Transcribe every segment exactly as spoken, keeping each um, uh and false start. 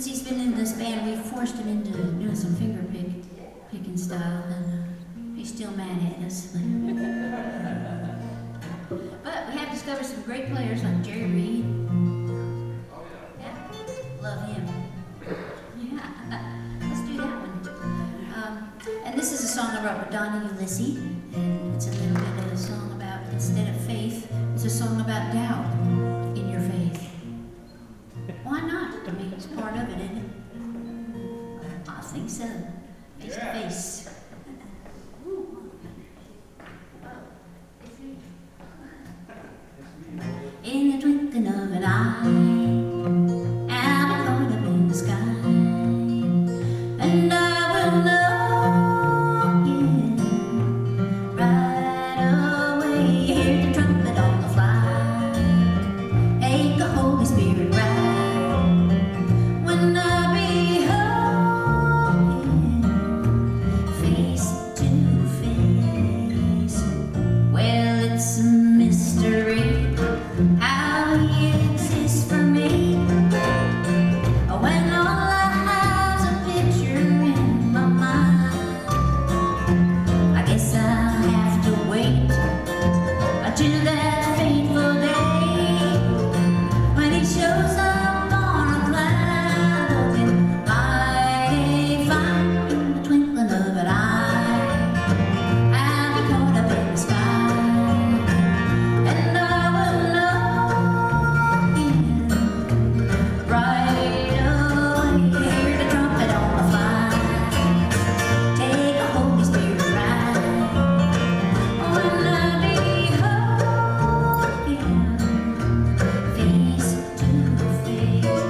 since he's been in this band, we've forced him into doing some finger pick, picking style, and uh, he's still mad at us. But we have discovered some great players like Jerry Reed. Yeah, love him. Yeah, let's do that one. Um, and this is a song I wrote with Donnie Ulysses, and it's a little bit of a song about, instead of faith, it's a song about doubt in your faith. Why not? I mean, it's part of it, isn't it? I think so. Face to face. In the twinkling of an eye, I'll be caught up in the sky, and I will know, yeah, right away. Hear the trumpet on the fly, ain't the Holy Spirit right? When I behold Him face to face, well, it's a mystery how He exists for me. When all I have's a picture in my mind, I guess I'll have to wait until that fateful day when He shows up on a cloud, looking mighty fine. In the twinkling of an eye, I'll be caught up in the sky, and I will know Him right away. Hear the trumpet on the fly, take a Holy Spirit ride. When I behold Him face to face.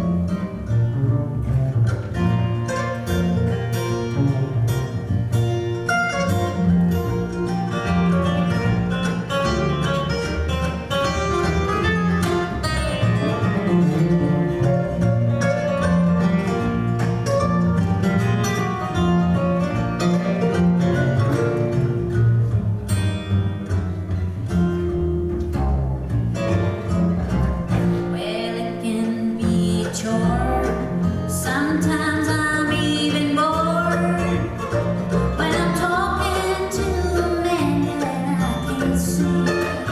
Well, it can be a chore. Sometimes I'm even bored when I'm talking to a man that I can't see.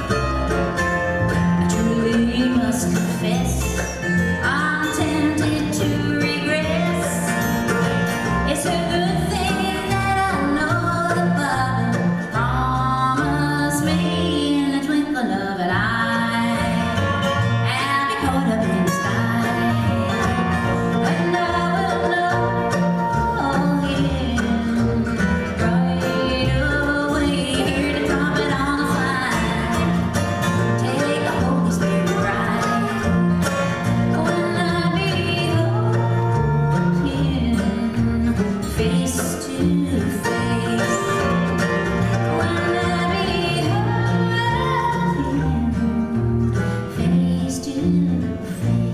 I truly must confess, I'm tempted to regress. It's a good thing that I know the Bible promised me. In the twinkling of an eye, I'll be caught up in the sky, and I will know Him right away. Hear the trumpet on the fly, take a Holy Spirit ride. When I behold Him face to face, when I behold Him face to face.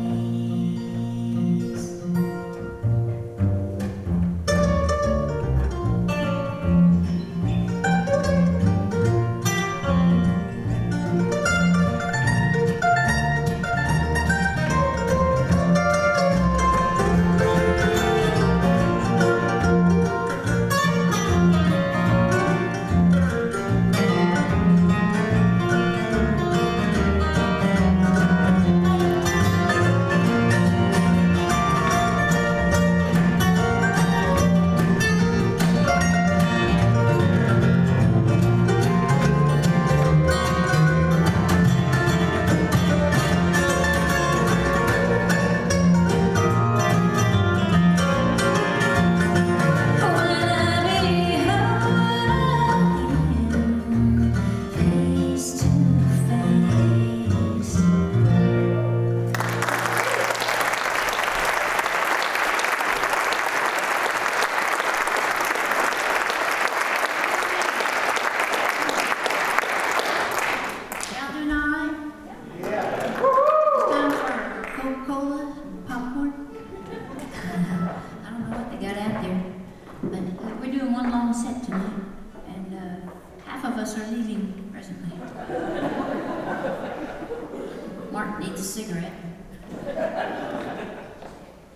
Y'all doing all right? Yeah. Time for Coca-Cola, popcorn. I don't know what they got out there, but we're doing one long set tonight, and uh, half of us are leaving presently. Mark needs a cigarette.